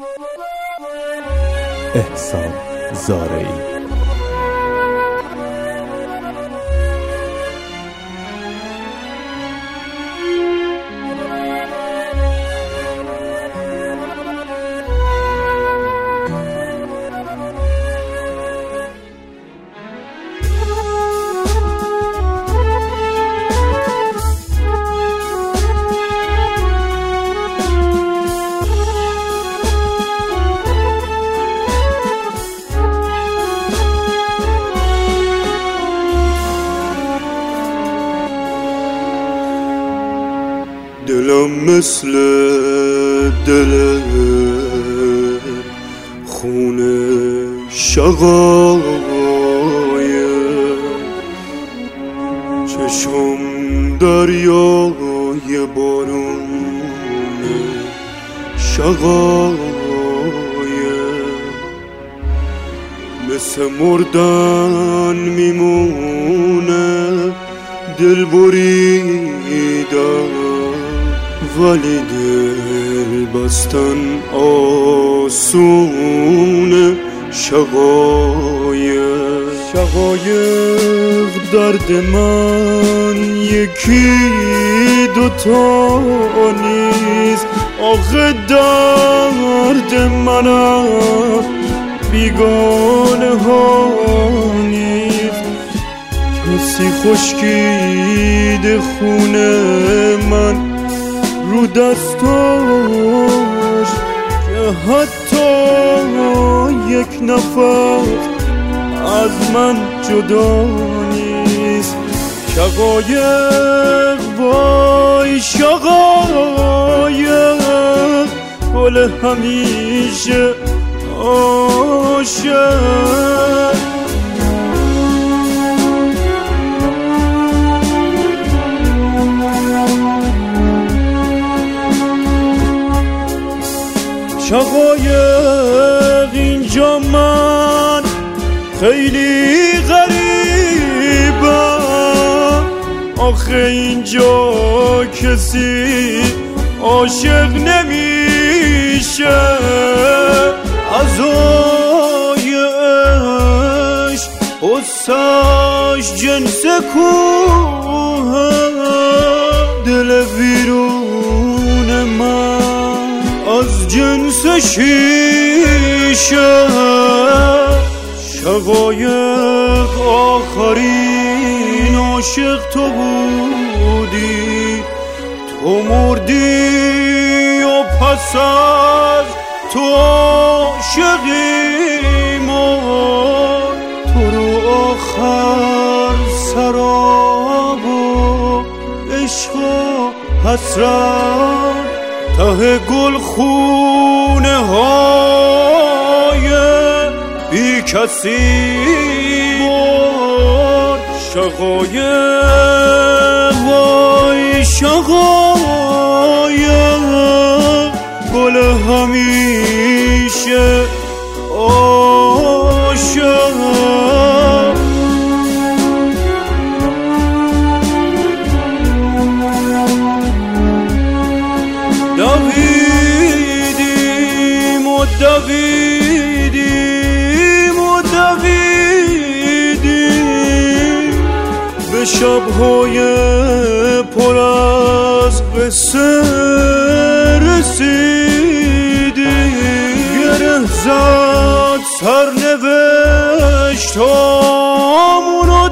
احسان زارعی. دلم مثل دل خونه شقایق، چشم دریای بارون شقایق، مثل مردن میمونه دل بریدن، ولی دل بستن آسونه. شقایق درد من یکی دوتا نیست، آخه درد منم بیگانه ها نیست. کسی خشکیده خونه من رو دستاش که حتی یک نفر از من جدا نیست. شقایق وای شقایق، گل همیشه عاشق. شقایق اینجا من خیلی غریبم، آخه اینجا کسی عاشق نمیشه. عزای عشق قصه‌اش جنس کوه، دل ویرون من از جنس شیشه. شقایق آخرین عاشق تو بودی، تو مردی و پس از تو عاشقی مرد. تو رو آخر سراب و عشق و حسرت ته گل خونه های بی کسی برد. شقایق وای شقایق، گل همیشه عاشق. دویدیم و دویدیم و دویدیم، به شب‌های پر از قصه رسیدیم. گره زد سرنوشتامون و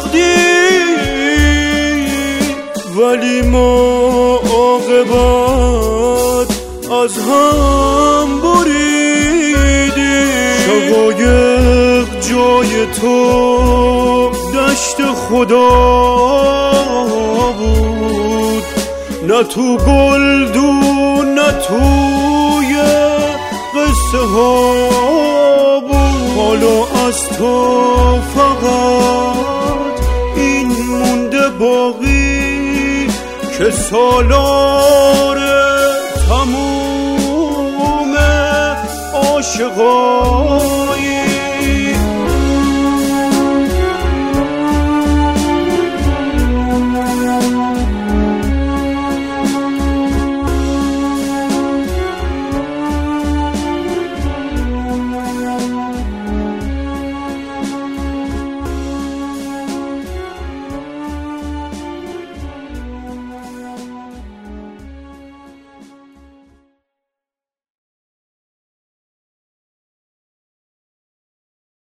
تقدیر، ولی ما عاقبت از هم بریدیم. شقایق جای تو دشت خدا بود، نه تو گلدون نه توی قصه ها بود. حالا از تو فقط این مونده باقی که سالار تموم عاشقان